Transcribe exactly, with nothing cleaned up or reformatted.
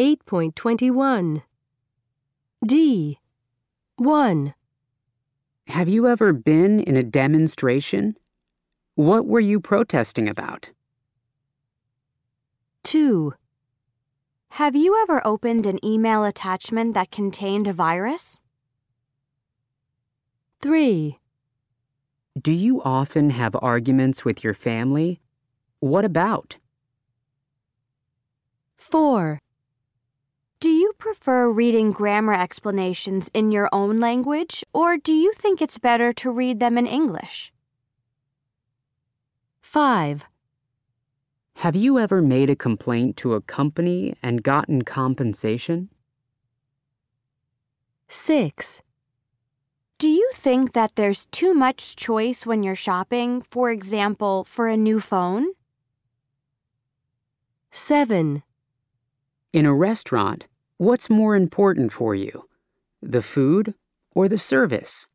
eight point twenty-one. D. one. Have you ever been in a demonstration? What were you protesting about? two. Have you ever opened an email attachment that contained a virus? three. Do you often have arguments with your family? What about? four. Do you prefer reading grammar explanations in your own language, or do you think it's better to read them in English? five. Have you ever made a complaint to a company and gotten compensation? six. Do you think that there's too much choice when you're shopping, for example, for a new phone? seven. In a restaurant, what's more important for you, the food or the service?